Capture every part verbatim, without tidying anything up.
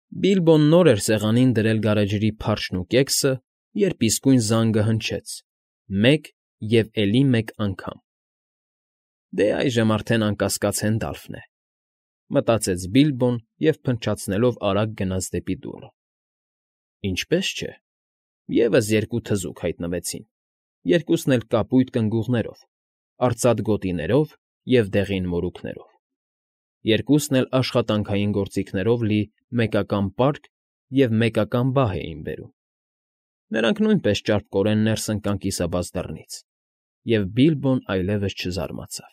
Բիլբոն նոր էր սեղանին դրել գարեջրի փարչն ու կեքսը, երբ իսկույն զանգը հնչեց, մեկ և էլի մեկ անգամ։ «Դե, այժմ արդեն անկասկած Հենդալֆն է», մտածեց Բիլբոն և փնչացնելով արագ գնաց դեպի դուռը։ Ինչպե՜ս չէ, ևս երկու թզուկ հայտնվեցին, երկուսն էլ կապույտ կնգուղներով, արծաթ գոտիներով և դեղին մորուքներով, երկուսն էլ աշխատանքային գործիքներով լի մեկական պարկ և մեկական բահ էին բերում։ Նրանք նույնպես ճարպկորեն ներս ընկան կիսաբաց դռնից, և Բիլբոն այլևս չզարմացավ։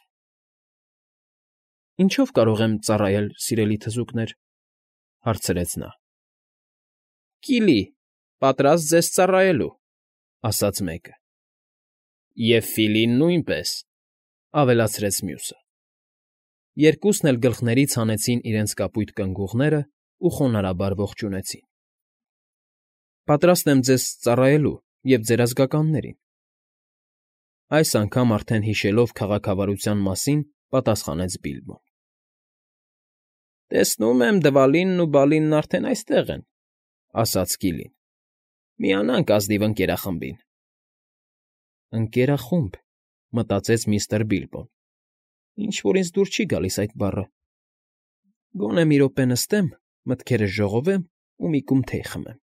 ֊ Ինչո՞վ կարող եմ ծառայել, սիրելի թզուկներ,֊ հարցրեց նա։ ֊ Կիլի, պատրաստ ձեզ ծառայելու,֊ ասաց մեկը։ ֊ Եվ Ֆիլին նույնպես,֊ ավելացրեց մյուսը։ Երկուսն էլ գլխներից հանեցին իրենց կապույտ կնգուղներն ու խոնարհաբար ողջունեցին։ ֊ Պատրաստ եմ ձեզ ծառայելու և ձեր ազգականներին,֊ այս անգամ արդեն հիշելով քաղաքավարության մասին, պատասխանեց Բիլբոն։ ֊ Տեսնում եմ, Դվալինն ու Բալինն արդեն այստեղ են,֊ ասաց Կիլին։ ֊ Միանանք ազնիվ ընկերախմբին։ «Ընկերախո՜ւմ», մտածեց միստր Բիլբոն, ինչ֊որ ինձ դուր չի գալիս այդ բառը։ Գոնե մի րոպե նստեմ, մտքերս ժողովեմ ու մի կում թեյ խմեմ։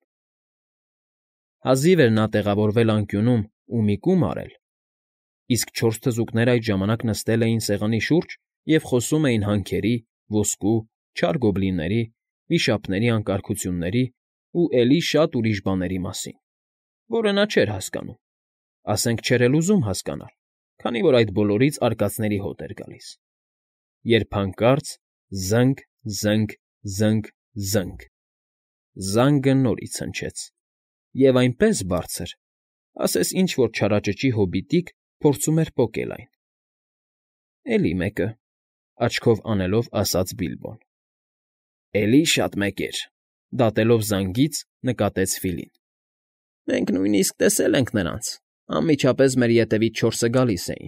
Հազիվ էր նա տեղավորվել անկյունում ու մի կում արել, իսկ չորս թզուկներն այդ ժամանակ նստել էին սեղանի շուրջ և խոսում էին հանքերի, ոսկու, չար գոբլինների, վիշապների անկարգությունների ու էլի շատ ուրիշ բաների մասին, որը նա չէր հասկանում, ասենք չէր էլ ուզում հասկանալ, քանի որ այդ բոլորից արկածների հոտ էր գալիս, երբ հանկարծ զը՜նգ, զը՜նգ, զը՜նգ, զը՜նգ… զանգը նորից հնչեց, և այնպես բարձր, ասես ինչ֊որ չարաճճի հոբիտիկ փորձում էր պոկել այն։ ֊ Էլի մեկը,֊ աչքով անելով ասաց Բիլբոն։ ֊ Էլի շատ մեկեր,֊ դատելով զանգից, նկատեց Ֆիլին։ ֊ Մենք նույնիսկ տեսել ենք նրանց, անմիջապես մեր ետևից չորսը գալիս էին։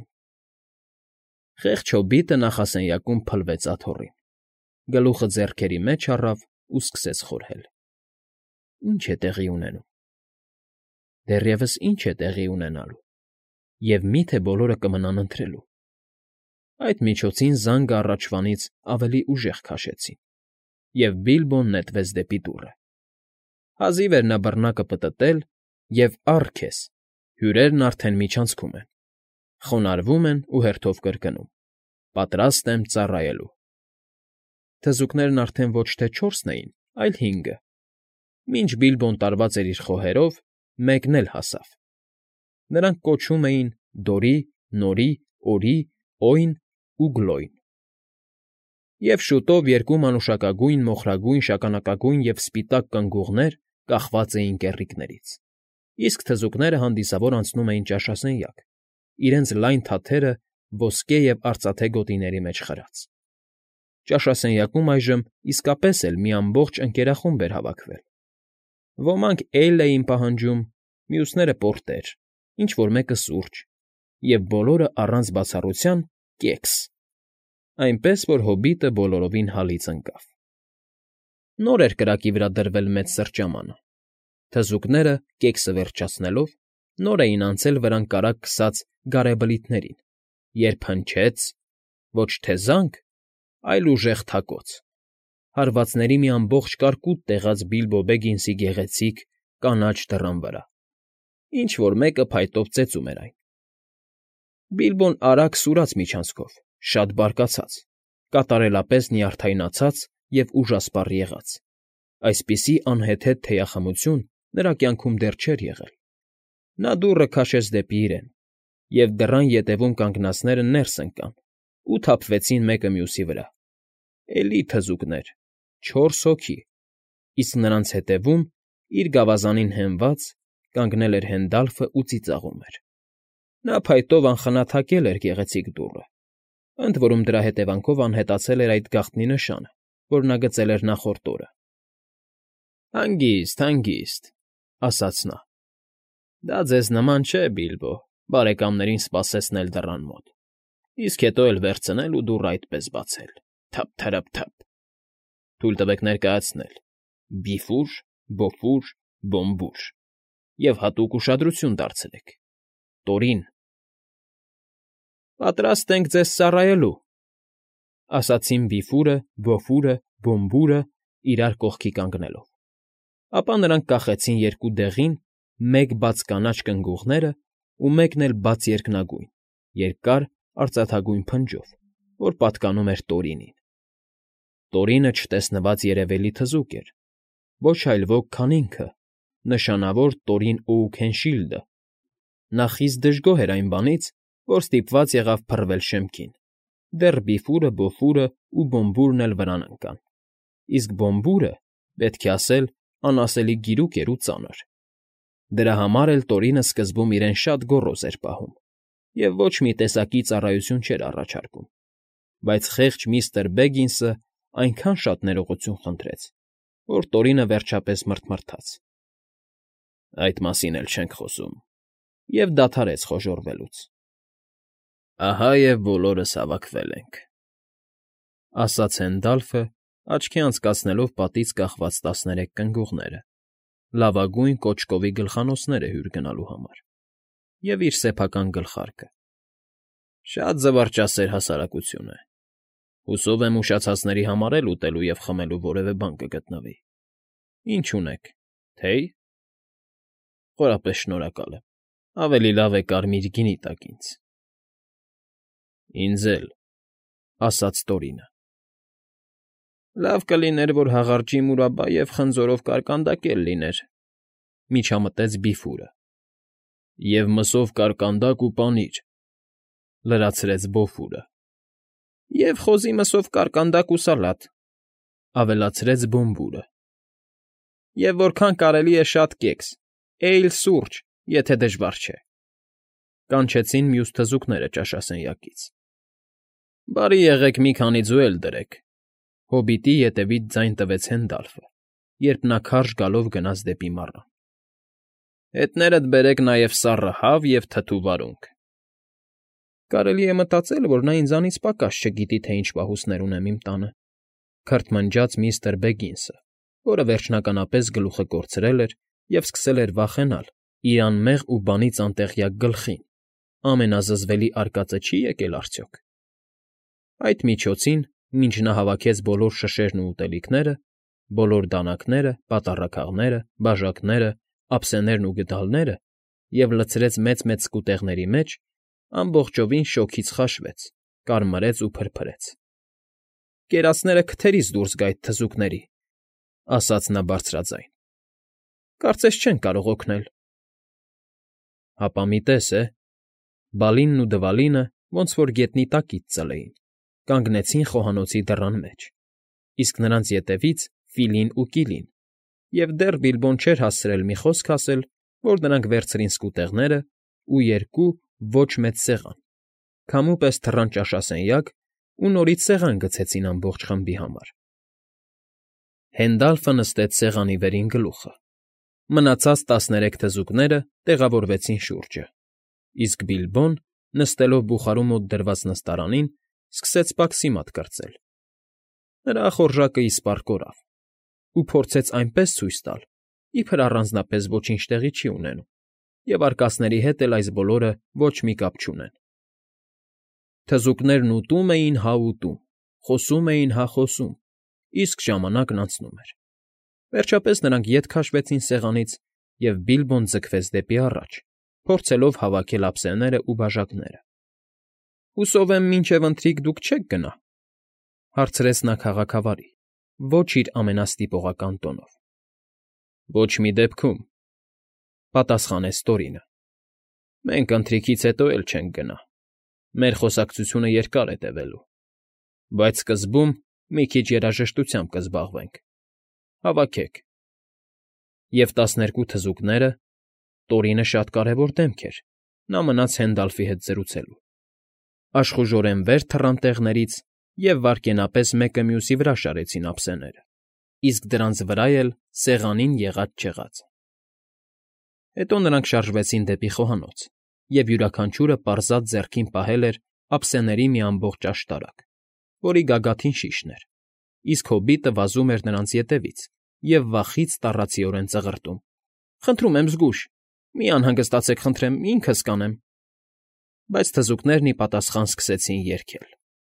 Խեղճ հոբիտը նախասենյակում փլվեց աթոռին, գլուխը ձեռքերի մեջ առավ ու սկսեց խորհել. ի՞նչ է տեղի ունենում… Դեռևս ի՞նչ է տեղի ունենալու… Եվ մի՞թե բոլորը կմնան ընթրելու… Այդ միջոցին զանգը առաջվանից ավելի ուժեղ քաշեցին, և Բիլբոն նետվեց դեպի դուռը։ Հազիվ էր նա բռնակը պտտել, և առ քեզ, հյուրերն արդեն միջանցքում են, խոնարհվում են ու հերթով կրկնում. «Պատրաստ եմ ծառայելու»։ Թզուկներն արդեն ոչ թե չորսն էին, այլ հինգը։ Մինչ Բիլբոն տարված էր իր խոհերով, մեկն էլ հասավ. նրանք կոչվում էին Դորի, Նորի, Օրի, Օյն ու Գլոյն։ Եվ շուտով երկու մանուշակագույն, մոխրագույն, շագանակագույն և սպիտակ կնգուղներ կախված էին կեռիկներից, իսկ թզուկները հանդիսավոր անցնում էին ճաշասենյակ, իրենց լայն թաթերը ոսկե և արծաթե գոտիների մեջ խրած։ Ճաշասենյակում այժմ իսկապես էլ մի ամբողջ ընկերախումբ էր հավաքվել. ոմանք էյլ էին պահանջում, մյուսները՝ պորտեր, ինչ֊որ մեկը՝ սուրճ, և բոլորը առանց բացառության՝ կեքս, այնպես որ հոբիտը բոլորովին հալից ընկավ։ Նոր էր կրակի վրա դրվել մեծ սրճամանը։ Թզուկները, կեքսը վերջացնելով, նոր էին անցել վրան կարագ քսած գարեբլիթներին, երբ հնչեց… ոչ թե զանգ, այլ ուժեղ թակոց, հարվածների մի ամբողջ կարկուտ տեղած Բիլբո Բեգինսի գեղեցիկ, կանաչ դռան վրա, ինչ֊որ մեկը փայտով ծեծում էր այն։ Բիլբոն արագ սուրաց միջանցքով, շատ բարկացած, կատարելապես նյարդայնացած և ուժասպառ եղած. այսպիսի անհեթեթ թեյախմություն նրա կյանքում դեռ չէր եղել։ Նա դուռը քաշեց դեպի իրեն, և դռան ետևում կանգնածները ներս ընկան ու թափվեցին մեկը մյուսի վրա. էլի թզուկներ, չորս հոգի, իսկ նրանց ետևում, իր գավազանին հենված, կանգնել էր Հենդալֆն ու ծիծաղում էր։ Նա փայտով անխնա թակել էր գեղեցիկ դուռը, ընդ որում դրա հետևանքով անհետացել էր այդ գաղտնի նշանը, որ նա գծել էր նախորդ օրը։ ֊ Հանգիստ, հանգիստ,֊ ասաց նա։֊ Դա ձեզ նման չէ, Բիլբո, բարեկամներին սպասեցնել դռան մոտ, իսկ հետո էլ վերցնել ու դուռը այդպես բացել՝ թը՜փ, թըրը՜փ, թը՜փ… Թույլ տվեք ներկայացնել։ Բիֆուր, Բոֆուր, Բոմբուր և հատուկ ուշադրություն դարձրեք. Տորին։ Պատրաստ ենք ձեզ ծառայելու, ֊ ասացին Բիֆուրը, Բոֆուրը, Բոմբուրը իրար կողքի կանգնելով, ապա նրանք կախեցին երկու դեղին, մեկ բաց կանաչ կնգուղները ու մեկն էլ բաց երկնագույն, երկար արծաթագույն փնջով, որ պատկանում էր Տորինին։ Տորինը չտեսնված երևելի թզուկ էր, ոչ այլ ոք, քան ինքը, նշանավոր Տորին Օուքենշիլդը։ Նա խիստ դժգոհ էր այն բանից, որ ստիպված եղավ փռվել շեմքին, դեռ Բիֆուրը, Բոֆուրն ու Բոմբուրն էլ վրան ընկան, իսկ Բոմբուրը, պետք է ասել, անասելի գիրուկ էր ու ծանր։ Դրա համար էլ Տորինը սկզբում իրեն շատ գոռոզ էր պահում և ոչ մի տեսակի ծառայություն չէր առաջարկում, բայց խեղճ միստր Բեգինսը այնքան շատ ներողություն խնդրեց, որ Տորինը վերջապես մռթմռթաց. Այդ մասին էլ չենք խոսում, և դադարեց խոժոռվելուց։ Ահա և բոլորս հավաքվել ենք, ֊ ասաց Հենդալֆը, աչքի անցկացնելով պատից կախված տասներեք կնգուղները, լավագույն կոճկովի գլխանոցները հյուր գնալու համար, և իր սեփական գլխարկը։ Շատ զվարճասեր հասարակություն է։ Հուսով եմ ուշացածների համար էլ ուտելու և խմելու որևէ բան կգտնվի։ Ինչ ունեք, թե՞յ։ Խորապես շնորհակալ եմ, ավելի լավ է կարմիր գինի տաք ինձ։ Ինձ էլ, ֊ ասաց Տորինը։ Լավ կլիներ, որ հաղարջի մուրաբա և խնձորով կարկանդակ էլ լիներ, ֊ միջամտեց Բիֆուրը։ Եվ մսով կարկանդակ ու պանիր, ֊ լրացրեց Բոֆուրը։ Եվ խոզի մսով կարկանդակ ու սալատ, ֊ ավելացրեց Բոմբուրը։ Եվ որքան կարելի է շատ կեքս, էյլ սուրճ, եթե դժվար չէ, ֊ կանչեցին մյուս թզուկները ճաշասենյակից։ Բարի եղեք մի քանի ձու էլ դրեք, ֊ հոբիտի ետևից ձայն տվեց Հենդալֆը, երբ նա քարշ գալով գնաց դեպի մառան։ Հետներդ բերեք նաև սառը հավ և թթու վարունգ։ Կարելի է մտածել, որ նա ինձանից պակաս չգիտի, թե ինչ պահուստներ ունեմ իմ տանը, ֊ քրթմնջաց միստր Բեգինսը, որը վերջնականապես գլուխը կորցրել էր և սկսել էր վախենալ իր անմեղ ու բանից անտեղյակ գլխին, ամենազզվելի արկածը չի՞ եկել արդյոք։ Այդ միջոցին, մինչ նա հավաքեց բոլոր շշերն ու ուտելիքները, բոլոր դանակները, պատառաքաղները, բաժակները, ափսեներն ու գդալները և լցրեց մեծ֊մեծ սկուտեղների մեջ, ամբողջովին շոգից խաշվեց, կարմրեց ու փրփրեց։ Կերածները քթերից դուրս գա այդ թզուկների, ֊ ասաց նա բարձրաձայն։ Կարծես չեն կարող օգնել։ Հապա մի տես է, Բալինն ու Դվալինը ոնց որ գետնի տակից ծլեին, կանգնեցին խոհանոցի դռան մեջ, իսկ նրանց ետևից Ֆիլին ու Կիլին, և դեռ Բիլբոն չէր հասցրել մի խոսք ասել, որ նրանք վերցրին սկուտեղները ու երկու ոչ մեծ սեղան, քամու պես թռան ճաշասենյակ ու նորից սեղան գցեցին ամբողջ խմբի համար։ Հենդալֆը նստեց սեղանի վերին գլուխը, մնացած տասներեք թզուկները տեղավորվեցին շուրջը, իսկ Բիլբոն, նստելով բուխարու մոտ դրված նստարանին, սկսեց պաքսիմատ կրծել։ Նրա ախորժակը իսպառ կորավ, ու փորձեց այնպես ցույց տալ, իբր առանձնապես ոչինչ տեղի չի ունենում, և արկածների հետ էլ այս բոլորը ոչ մի կապ չունեն։ Թզուկներն ուտում էին հա ուտում, խոսում էին հա խոսում, իսկ ժամանակն անցնում էր։ Վերջապես նրանք ետ քաշվեցին սեղանից, և Բիլբոն ձգվեց դեպի առաջ, փորձելով հավաքել ափսեներն ու բաժակները։ ֊ Հուսով եմ մինչև ընթրիք դուք չեք գնա, ֊ հարցրեց նա քաղաքավարի, ոչ իր ամենաստիպողական տոնով։ ֊ Ոչ մի դեպքում, ֊ պատասխանեց Տորինը։ Մենք ընթրիքից հետո էլ չենք գնա, մեր խոսակցությունը երկար է տևելու, բայց սկզբում մի քիչ երաժշտությամբ կզբաղվենք։ Հավաքեք։ Եվ տասներկու թզուկները… Տորինը շատ կարևոր դեմք էր, նա մնաց Հենդալֆի հետ զրուցելու, աշխուժորեն վեր թռան տեղներից և վայրկենապես մեկը մյուսի վրա շարեցին ափսեները, իսկ դրանց վրա էլ սեղանին եղած֊չեղածը։ Հետո նրանք շարժվեցին դեպի խոհանոց, և յուրաքանչյուրը պարզած ձեռքին պահել էր ափսեների մի ամբողջ աշտարակ, որի գագաթին շիշն էր, իսկ հոբիտը վազում էր նրանց ետևից և վախից տառացիորեն ծղրտում։ Խնդրում եմ զգույշ, մի անհանգստացեք, խնդրեմ, ինքս կանեմ։ Բայց թզուկներն ի պատասխան սկսեցին երգել.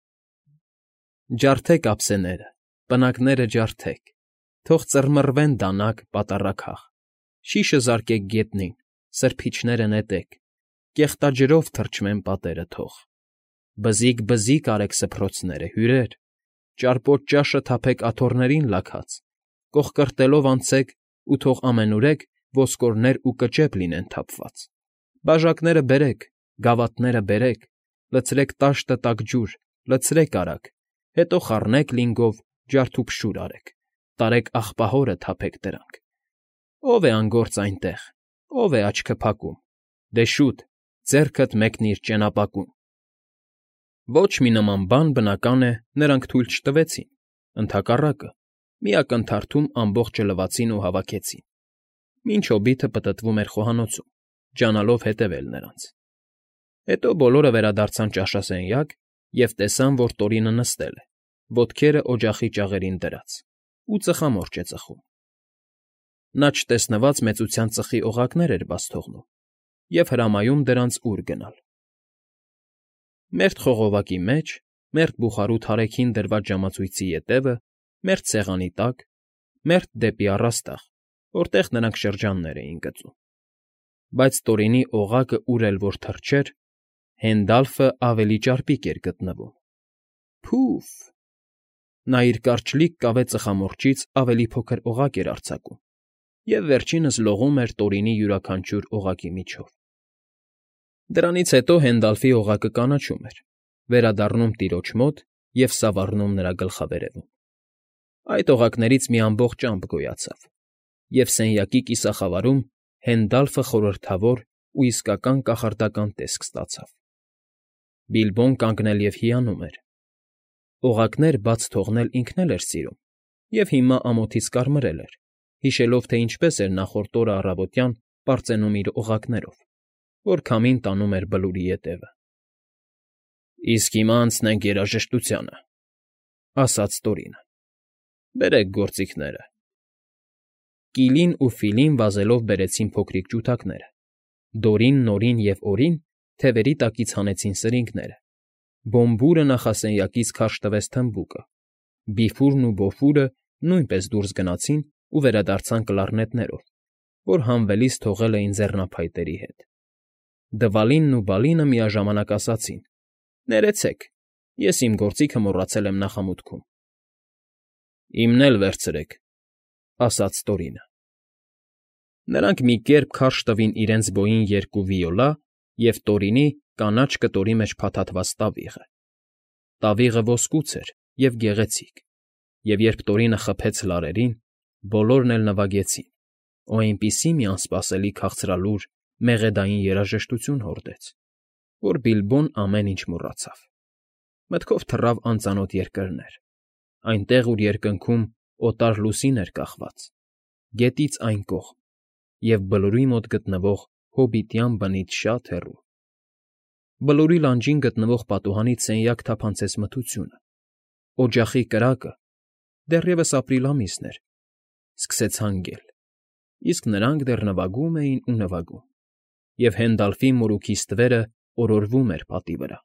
Ջարդեք ափսեները, պնակները ջարդեք, թող ծռմռվեն դանակ, պատառաքաղ, շիշը զարկեք գետնին, սրբիչները նետեք, կեղտաջրով թրջվեն պատերը թող։ Բզիկ-բզիկ արեք սփռոցները, հյուրեր, ճարպոտ ճաշը թափեք աթոռներին լաքած, կոխկրտելով անցեք ու թող ամենուրեք ոսկորներ ու կճեպ լինեն թափված։ Բաժակները բերեք, գավաթները բերեք, լցրեք տաշտը տաք ջուր, լցրեք արագ, հետո խառնեք լինգով, ջարդուփշուր արեք, տարեք աղբահորը թափեք դրանք։ Ո՞վ է անգործ այնտեղ, ո՞վ է աչքը փակում, դե շուտ, ձեռքդ մեկնիր ճենապակուն։ Ոչ մի նման բան, բնական է, նրանք թույլ չտվեցին, ընդհակառակը, մի ակնթարթում ամբողջը լվացին ու հավաքեցին, մինչ հոբիտը պտտվում էր խոհանոցում, ջանալով հետևել նրանց։ Հետո բոլորը վերադարձան ճաշասենյակ և տեսան, որ Տորինը նստել է, ոտքերը օջախի ճաղերին դրած, ու ծխամորճ է ծխում։ Նա չտեսնված մեծության ծխի օղակներ էր բաց թողնում և հրամայում դրանց ուր գնալ։ Մերթ խողովակի մեջ, մերթ բուխարու թարեքին դրված ժամացույցի ետևը, մերթ սեղանի տակ, մերթ դեպի առաստաղ, որտեղ նրանք շրջաններ էին գծում։ Բայց Տորինի օղակը ուր էլ որ թռչեր, Հենդալֆը ավելի ճարպիկ էր գտնվում։ Փո՜ւֆ… Նա իր կարճլիկ կավե ծխամորճից ավելի փոքր օղակ էր արձակում և վերջինս լողում էր Տորինի յուրաքանչյուր օղակի միջով։ Դրանից հետո Հենդալֆի օղակը կանաչում էր, վերադառնում տիրոջ մոտ և սավառնում նրա գլխավերևում։ Այդ օղակներից մի ամբողջ ամպ գոյացավ, և սենյակի կիսախավարում Հենդալֆը խորհրդավոր ու իսկական կախարդական տեսք ստացավ։ Բիլբոն կանգնել և հիանում էր։ Օղակներ բաց թողնել ինքն էլ էր սիրում և հիմա ամոթից կարմրել էր, հիշելով, թե ինչպես էր նախորդ օրը առավոտյան պարծենում իր օղակներով, որ քամին տանում էր Բլուրի ետևը։ ֊ Իսկ հիմա անցնենք երաժշտությանը, ֊ ասաց Տորինը։ ֊ Բերեք գործիքները։ Կիլին ու Ֆիլին վազելով բերեցին փոքրիկ ջութակները, Դորին, Նորին և Օրին թևերի տակից հանեցին սրինգները, Բոմբուրը նախասենյակից քարշ տվեց թմբուկը, Բիֆուրն ու Բոֆուրը նույնպես դուրս գնացին ու վերադարձան կլարնետներով, որ հանվելիս թողել էին ձեռնափայտերի հետ։ Դվալինն ու Բալինը միաժամանակ ասացին. «Ներեցեք, ես իմ գործիքը մոռացել եմ նախամուտքում»։ ֊ Իմն էլ վերցրեք, ֊ ասաց Տորինը։ Նրանք մի կերպ քարշ տվին իրենց բոյին երկու վիոլա և Տորինի կանաչ կտորի մեջ փաթաթված տավիղը։ Տավիղը ոսկուց էր և գեղեցիկ, և երբ Տորինը խփեց լարերին, բոլորն էլ նվագեցին, ու այնպիսի մի անսպասելի քաղցրալուր, մեղեդային երաժշտություն հորդեց, որ Բիլբոն ամեն ինչ մոռացավ։ Մտքով թռավ անծանոթ երկրներ, այնտեղ, ուր երկնքում օտար լուսին էր կախված, գետից այն կողմ, և Բլուրի մոտ գտնվող հոբիտյան բնից շատ հեռու։ Բլուրի լանջին գտնվող պատուհանից սենյակ թափանցեց մթությունը, օջախի կրակը (դեռևս ապրիլ ամիսն էր) սկսեց հանգել, իսկ նրանք դեռ նվագում էին ու նվագում, և Հենդալֆի մորուքի ստվերը օրորվում էր պատի վրա։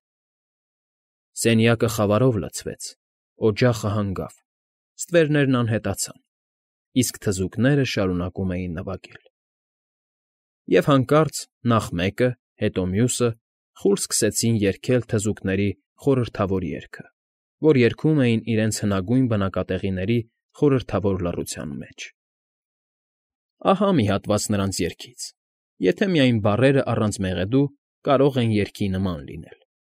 Սենյակը խավարով լցվեց, օջախը հանգավ, ստվերներն անհետացան, իսկ թզուկները շարունակում էին նվագել։ Եվ հանկարծ նախ մեկը, հետո մյուսը խուլ սկսեցին երգել թզուկների խորհրդավոր երգը, որ երգում էին իրենց հնագույն բնակատեղիների խորհրդավոր լռության մեջ։ Ահա մի հատված նրանց երգից, եթե միայն բառերը առանց մեղեդու կարող են երգի նման լինել.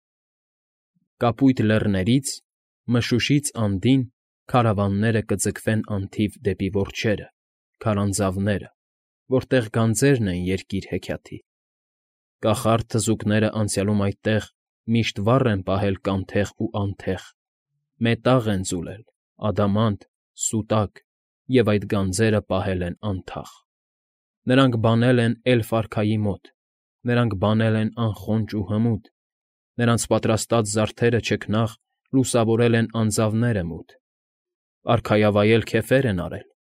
Կապույտ լեռներից, մշուշից անդին Քարավանները կձգվեն անթիվ դեպի որջերը, քարանձավները, Որտեղ գանձերն են երկիր֊հեքիաթի։ Կախարդ թզուկները անցյալում այդտեղ Միշտ վառ են պահել կանթեղ ու անթեղ, Մետաղ են ձուլել, ադամանդ, սուտակ, Եվ այդ գանձերը պահել են անթաղ։ Նրանք բանել են էլֆ֊արքայի մոտ, Նրանք բանել են անխոնջ ու հմուտ, Նրանց պատրաստած զարդերը չքնաղ Լուսավորել են անձավները մութ, Արքայավայել քեֆեր են արել,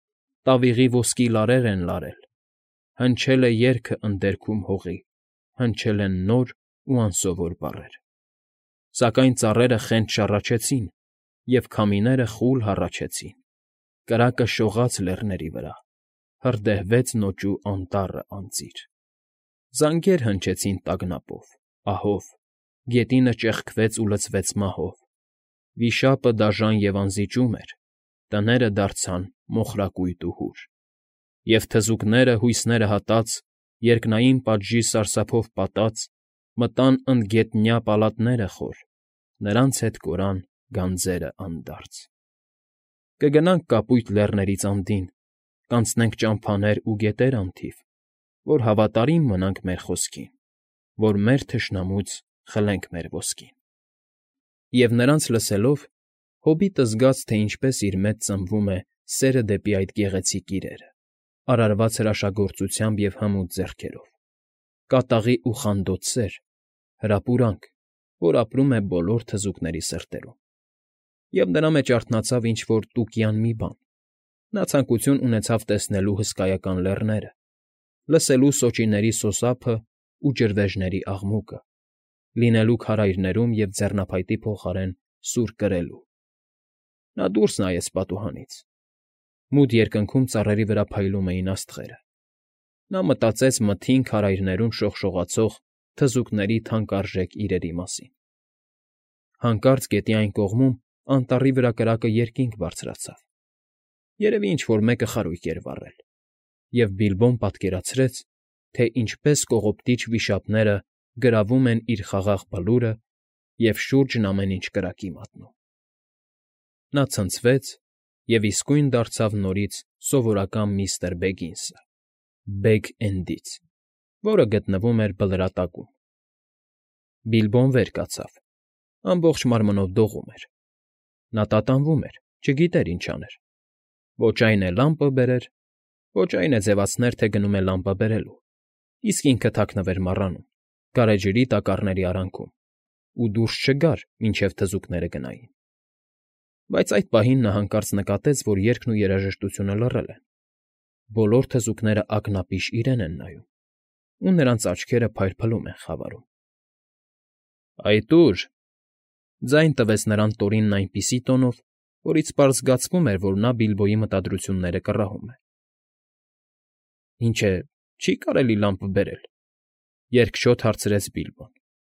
տավիղի ոսկի լարեր են լարել, հնչել է երգը ընդերքում հողի, հնչել են նոր ու անսովոր բառեր։ Սակայն ծառերը խենթ շառաչեցին, և քամիները խուլ հառաչեցին, կրակը շողաց լեռների վրա, հրդեհվեց նոճու անտառը անծիր։ Զանգեր հնչեցին տագնապով, ահով, գետինը ճեղքվեց ու լցվեց մահով, վիշապը դաժան և անզիջում էր, տները դարձան մոխրակույտ ու հուր, և թզուկները, հույսները հատած, երկնային պատժի սարսափով պատած, մտան ընդգետնյա պալատները խոր, նրանց հետ կորան գանձերը անդարձ։ Կգնանք կապույտ լեռներից անդին, կանցնենք ճամփաներ ու գետեր անթիվ, որ հավատարիմ մնանք մեր խոսքին, որ մեր թշնամուց խլենք մեր ոսկին։ Եվ նրանց լսելով, հոբիտը զգաց, թե ինչպես իր մեջ ծնվում է սերը դեպի այդ գեղեցիկ իրերը, արարված հրաշագործությամբ և հմուտ ձեռքերով, կատաղի ու խանդոտ սեր, հրապուրանք, որ ապրում է բոլոր թզուկների սրտերում։ Եվ նրա մեջ արթնացավ ինչ֊որ տուկյան մի բան. նա ցանկություն ունեցավ տեսնելու հսկայական լեռները, լսելու սոճիների սոսափն ու ջրվեժների աղմուկը, լինելու քարայրներում և ձեռնափայտի փոխարեն սուր կրելու։ Նա դուրս նայեց պատուհանից. մութ երկնքում ծառերի վրա փայլում էին աստղերը։ Նա մտածեց մթին քարայրներում շողշողացող թզուկների թանկարժեք իրերի մասին։ Հանկարծ գետի այն կողմում անտառի վրա կրակը երկինք բարձրացավ. երևի ինչ֊որ մեկը խարույկ էր վառել, և Բիլբոն պատկերացրեց, թե ինչպես կողոպտիչ վիշապները գրավում են իր խաղաղ Բլուրը և շուրջն ամեն ինչ կրակի մատնում։ Նա ցնցվեց և իսկույն դարձավ նորից սովորական միստր Բեգինսը, Բեգ֊Էնդից, որը գտնվում էր Բլրատակում։ Բիլբոն վեր կացավ, ամբողջ մարմնով դողում էր։ Նա տատանվում էր, չգիտեր ինչ աներ. ոչ այն է լամպը բերեր, ոչ այն է ձևացներ, թե գնում է լամպը բերելու, իսկ ինքը թաքնվեր մառանում, գարեջրի տակառների արանքում, ու դուրս չգար, մինչև թզուկները գնային։ Բայց այդ պահին նա հանկարծ նկատեց, որ երգն ու երաժշտությունը լռել են։ Բոլոր թզուկները ակնապիշ իրեն են նայում, ու նրանց աչքերը փայլփլում են խավարում։ «Այդ ո՞ւր,֊ ձայն տվեց նրան Տորինն այնպիսի տոնով, որից պարզ զգացվում էր, որ նա Բիլբոյի մտադրությունները կռահում է։ ֊ Ինչ է, չի՞ կարելի լամպը բերել,֊ երկչոտ հարցրեց Բիլբոն։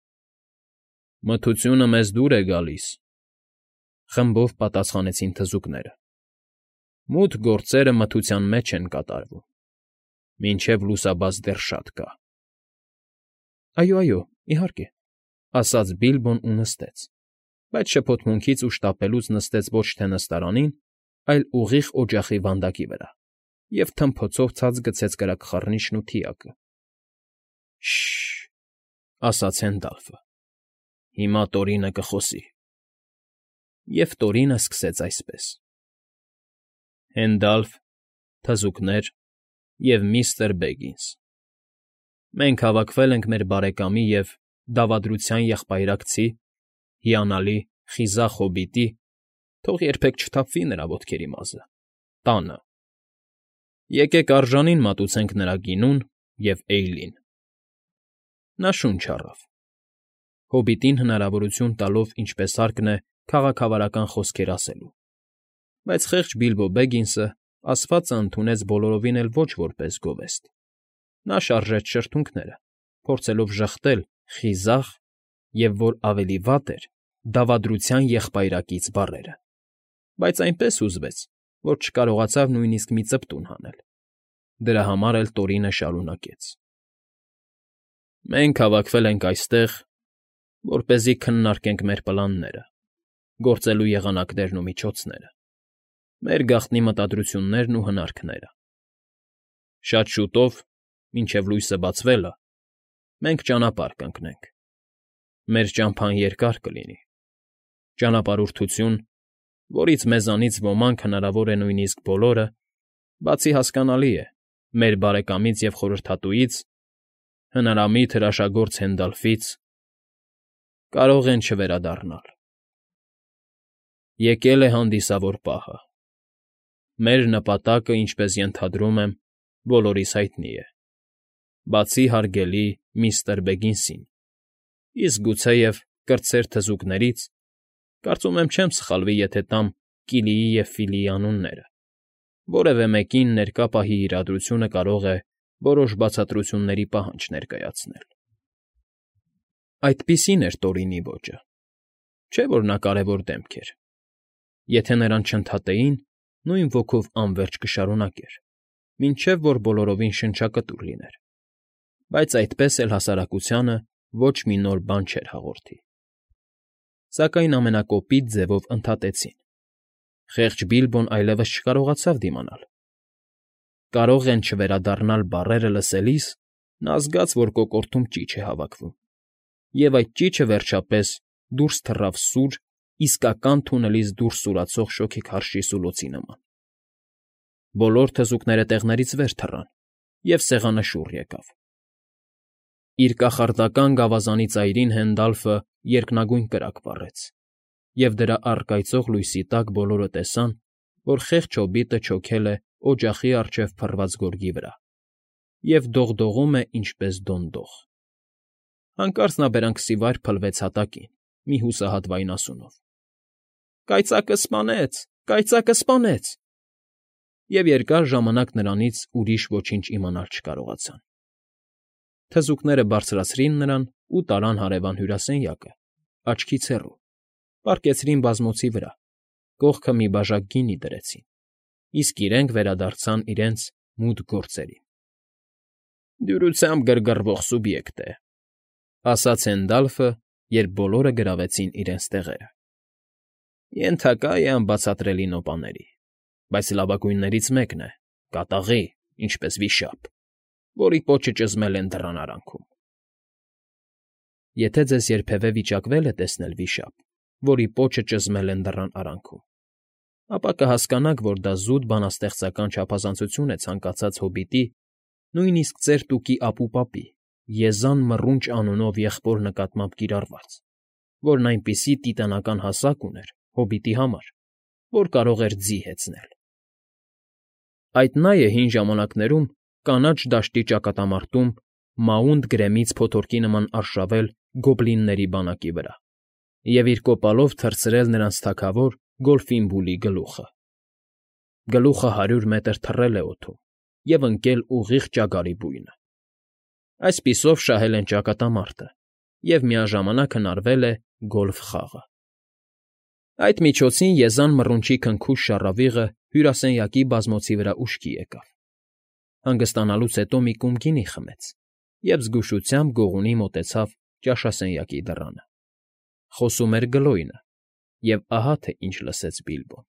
֊ Մթությունը մեզ դուր է գալիս,֊ խմբով պատասխանեցին թզուկները։ ֊ Մութ գործերը մթության մեջ են կատարվում, մինչև լուսաբաց դեռ շատ կա։ ֊ Այո, այո, իհարկե,֊ ասաց Բիլբոն ու նստեց, բայց շփոթմունքից ու շտապելուց նստեց ոչ թե նստարանին, այլ ուղիղ օջախի վանդակի վրա և թմփոցով ցած գցեց կրակխառնիչն ու թիակը։ ֊ Շը՜շ֊շ,֊ ասաց Հենդալֆը։֊ Հիմա Տորինը կխոսի։ Եվ Տորինը սկսեց այսպես. «Հենդալֆ, թզուկներ և միստր Բեգինս, մենք հավաքվել ենք մեր բարեկամի և դավադրության եղբայրակցի, հիանալի, խիզախ հոբիտի (թող երբեք չթափվի նրա ոտքերի մազը) տանը։ Եկեք արժանին մատուցենք նրա գինուն և էյլին»։ Նա շունչ առավ, հոբիտին հնարավորություն տալով, ինչպես հարկն է, քաղաքավարական խոսքեր ասելու, բայց խեղճ Բիլբո Բեգինսը ասվածն ընդունեց բոլորովին էլ ոչ որպես գովեստ։ Նա շարժեց շրթունքները, փորձելով ժխտել «խիզախ» և, որ ավելի վատ էր, «դավադրության եղբայրակից» բառերը, բայց այնպես հուզվեց, որ չկարողացավ նույնիսկ մի ծպտուն հանել։ Դրա համար էլ Տորինը շարունակեց. «Մենք հավաքվել ենք այստեղ, որպեսզի քննարկենք մեր պլանները, գործելու եղանակներն ու միջոցները, մեր գաղտնի մտադրություններն ու հնարքները։ Շատ շուտով, մինչև լույսը բացվելը, մենք ճանապարհ կընկնենք։ Մեր ճամփան երկար կլինի, ճանապարհորդություն, որից մեզանից ոմանք, հնարավոր է նույնիսկ բոլորը, բացի, հասկանալի է, մեր բարեկամից և խորհրդատուից, հնարամիտ հրաշագործ Հենդալֆից, կարող են չվերադառնալ։ Եկել է հանդիսավոր պահը։ Մեր նպատակը, ինչպես ենթադրում եմ, բոլորիս հայտնի է. բացի հարգելի միստր Բեգինսին, իսկ գուցեև կրտսեր թզուկներից, կարծում եմ չեմ սխալվի, եթե տամ Կիլիի և Ֆիլիի անունները, որևէ մեկին ներկա պահի իրադրությունը կարող է որոշ բացատրությունների պահանջ ներկայացնել։ Այդպիսին էր Տորինի ոճը, չէ՞ որ նա կարևոր դեմք էր. եթե նրան չընդհատեին, նույն ոգով անվերջ կշարունակեր, մինչև որ բոլորովին շնչակտուր լիներ, բայց այդպես էլ հասարակությանը ոչ մի նոր բան չէր հաղորդի։ Սակայն ամենակոպիտ ձևով ընդհատեցին. խեղճ Բիլբոն այլևս չկարողացավ դիմանալ։ «Կարող են չվերադառնալ» բառերը լսելիս նա զգաց, որ կոկորդում ճիչ է հավաքվում, և այդ ճիչը, վերջապես, դուրս թռավ սուր, իսկական թունելից դուրս սուրացող շոգեքարշի սուլոցի նման։ Բոլոր թզուկները տեղներից վեր թռան, և սեղանը շուռ եկավ։ Իր կախարդական գավազանի ծայրին Հենդալֆը երկնագույն կրակ վառեց, և դրա առկայծող լույսի տակ բոլորը տեսան, որ խեղճ հոբիտը չոքել է օջախի առջև փռված գորգի վրա և դողդողում է ինչպես դոնդող։ Հանկարծ նա բերանքսիվայր փլվեց հատակին մի հուսահատ վայնասունով. «Կայծակը սպանեց, կայծակը սպանեց»։ Եվ երկար ժամանակ նրանից ուրիշ ոչինչ իմանալ չկարողացան։ Թզուկները բարձրացրին նրան ու տարան հարևան հյուրասենյակը, աչքից հեռու, պառկեցրին բազմոցի վրա, կողքը մի բաժակ գինի դրեցին, իսկ իրենք վերադարձան իրենց մութ գործերին։ «Դյուրությամբ գրգռվող սուբյեկտ է», ֊ ասաց Հենդալֆը, երբ բոլորը գրավեցին իրենց տեղերը։ «Ենթակա է անբացատրելի նոպաների, բայց լավագույններից մեկն է, կատաղի, ինչպես վիշապ, որի պոչը ճզմել են դռան արանքում»։ Եթե ձեզ երբևէ վիճակվել է տեսնել վիշապ, որի պոչը ճզմել են դռան արանքում, ապա կհասկանաք, որ դա զուտ բանաստեղծական չափազանցություն է ցանկացած հոբիտի, նույնիսկ ծեր Տուկի ապուպապի, Եզան Մռունչ անունով եղբոր նկատմամբ կիրառված, որն այնպիսի տիտանական հասակ ուներ հոբիտի համար, որ կարող էր ձի հեծնել։ Այդ նա է հին ժամանակներում կանաչ դաշտի ճակատամարտում Մաունտ Գրեմից փոթորկի նման արշավել գոբլինների բանակի վրա և իր կոպալով թռցրել նրանց թագավոր Գոլֆիմբուլի գլուխը։ Գլուխը հարյուր մետր թռել է օդում և ընկել ուղիղ ճագարի բույնը։ Այսպիսով շահել են ճակատամարտը, և միաժամանակ հնարվել է գոլֆ խաղը։ Այդ միջոցին Եզան Մռունչի քնքուշ շառավիղը հյուրասենյակի բազմոցի վրա ուշքի եկավ։ Հանգստանալուց հետո մի կում գինի խմեց և զգուշությամբ գողունի մոտեցավ ճաշասենյակի դռանը։ Խոսում էր Գլոյնը, և ահա թե ինչ լսեց Բիլբոն.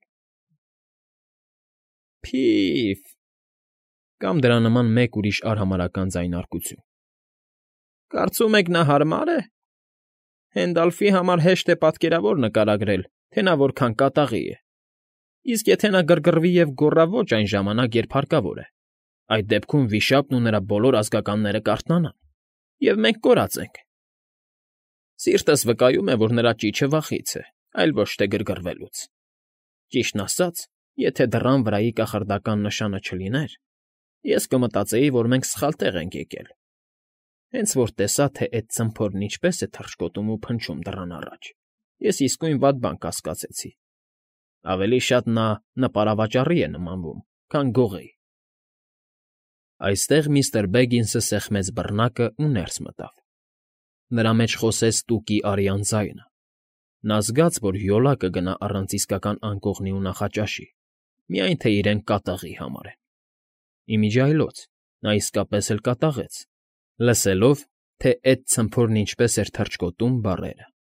«Փի՛ֆ» կամ դրա նման մեկ ուրիշ արհամարհական ձայնարկություն։ «Կարծում եք նա հարմար է։ Հենդալֆի համար հեշտ է պատկերավոր նկարագրել, թե նա որքան կատաղի է, իսկ եթե նա գրգռվի և գոռա ոչ այն ժամանակ, երբ հարկավոր է, այդ դեպքում վիշապն ու նրա բոլոր ազգականները կարթնանան, և մենք կորած ենք։ Սիրտս վկայում է, որ նրա ճիչը վախից է, այլ ոչ թե գրգռվելուց։ Ճիշտն ասած, եթե դռան վրայի կախարդական նշանը չլիներ, ես կմտածեի, որ մենք սխալ տեղ ենք եկել, հենց որ տեսա, թե էդ ցմփորն ինչպես է թռչկոտում ու փնչում դռան առաջ, ես իսկույն վատ բան կասկածեցի. ավելի շատ նա նպարավաճառի է նմանվում, քան գողի»։ Այստեղ միստր Բեգինսը սեղմեց բռնակն ու ներս մտավ։ Նրա մեջ խոսեց Տուկի արյան ձայնը։ Նա զգաց, որ յոլա կգնա առանց իսկական անկողնի ու նախաճաշի, միայն թե իրեն կատաղի համարեն։ Ի միջի այլոց նա իսկապես էլ կատաղեց, լսելով, թե էդ ցմփորն ինչպես էր թռչկոտում բառերը։